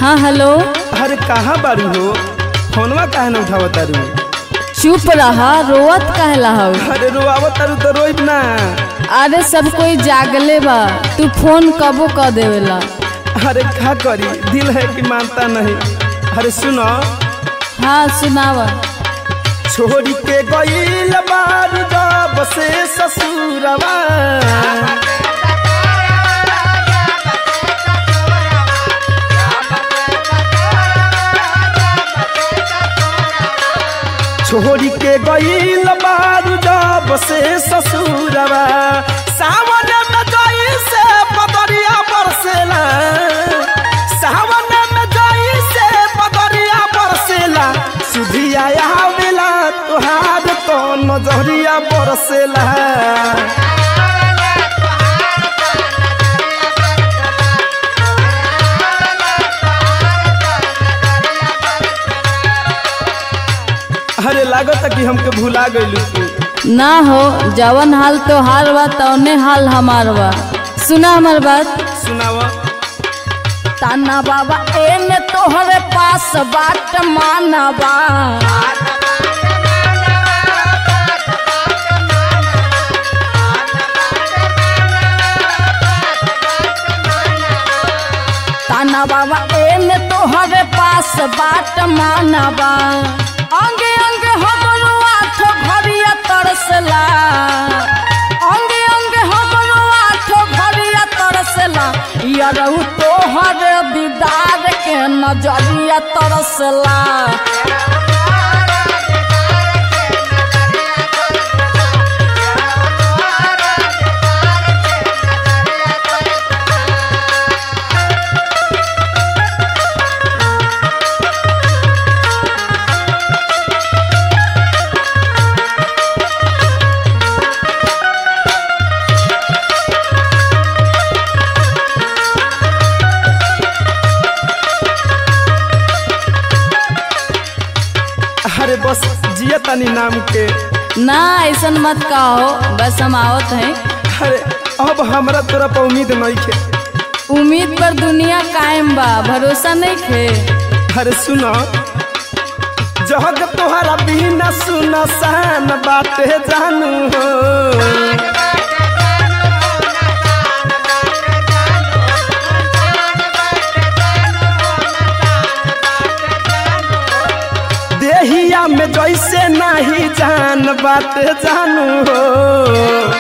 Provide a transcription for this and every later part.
हाँ हेलो। अरे कहाँ बारू हो? फोनवा काहे न उठावत तारू? चुप रहा, रोवत काहेला हो? अरे रोआवत तारू तो रोइब ना। अरे सब कोई जागले बा, तू फोन कबो कर देवेला। अरे क्या करी, दिल है कि मानता नहीं। अरे सुनो। हाँ सुनावा। छोड़ी के गईल बार जब से ससुरवा, छोड़ी के गईल बार जब से ससुरवा, सावन में जाई से बदरिया बरसेला, सावन में जाई से बदरिया बरसेला, सुधिया आवेला तोहार तो नजरिया बरसेला। अरे लागत कि हमके भुला गइलू तू। ना हो, जवन हाल तो हार बा तौने हाल हमार बा। सुना हमार बात। सुनावा। ताना बाबा एने तोहरे पास बाट मानवा, ताना बाबा एने तोहरे पास बाट मानवा, अंगे अंगे हमरो आठ भरिया तरसला, अंगे अंगे हमरो आठ भरिया तरसला, यारऊ तोहरे दीदार के नजरिया तरसला। अरे बस जिया तनी नाम के। ना ऐसन मत कहो, बस हम आवत हैं। अरे अब हमरा तोरा पर उम्मीद नहीं खे। उम्मीद पर दुनिया कायम बा, भरोसा नहीं खे। अरे सुनो, जहग तोहरा बिना सुना सान बाटे जानू हो, देहिया में जैसे नहीं जान बाटे जानू हो।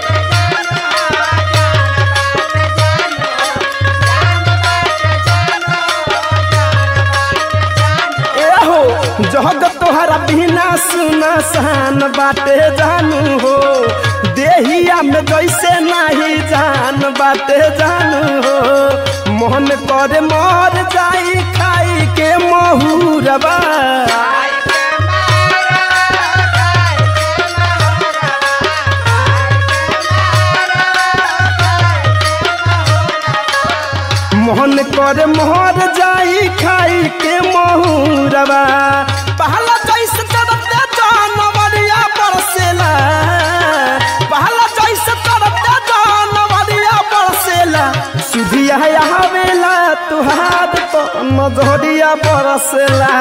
जहग तोहरा बिना सुना सान बाटे जानू हो, देहिया में जैसे नहीं जान बाटे जानू हो, मोहन करे मर जाई खाई के महुरबा, मोहन करे मोहर जाई खाई के महुरबा, पहला जैसे तरते जानवरिया बरसेला, पहला जैसे तरते जानवरिया बरसेला, सुधिया आवेला तुहार तो नजरिया बरसेला।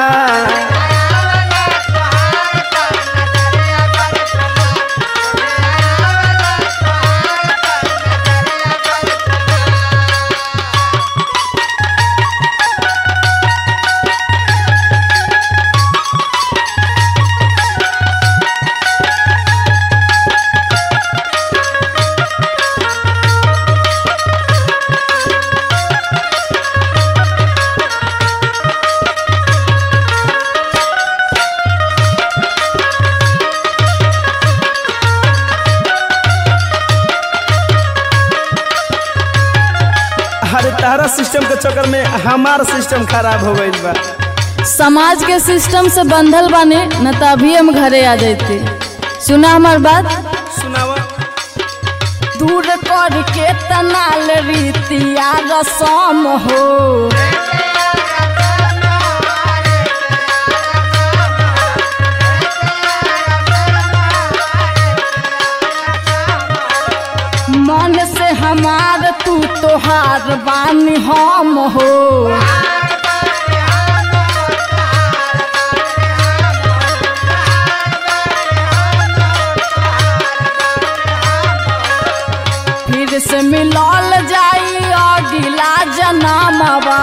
अरे तारा सिस्टम के चक्कर में हमार सिस्टम खराब हो गई बा। समाज के सिस्टम से बंधल बाने न तो अभी हम घरे आ जाते। सुना हमार बात। सुनावा। दूर करके तनाल रीतिया रसम हो, मन से हमार तू तोहार बानी हम हो, फिर से मिलल जाई अगिला जन्मवा।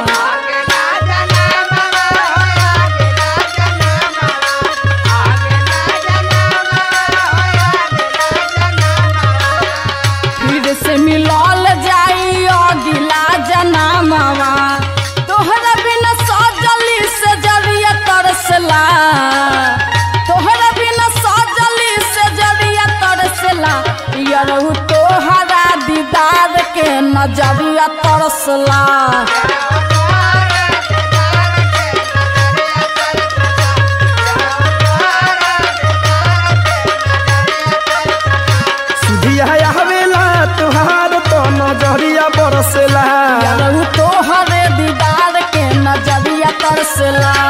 फिर से मिलल जाई अगिला जन्मवा। तोहरा बिना सजली से जरिया तरसला, तोहरा बिना सजली से जरिया तरसला। यरहु तोहरा दीदार के नजरिया तरसला। आवेला तुहार तो नजरिया बरसेला। यरहु तोहरे दीदार के नजरिया तरसला।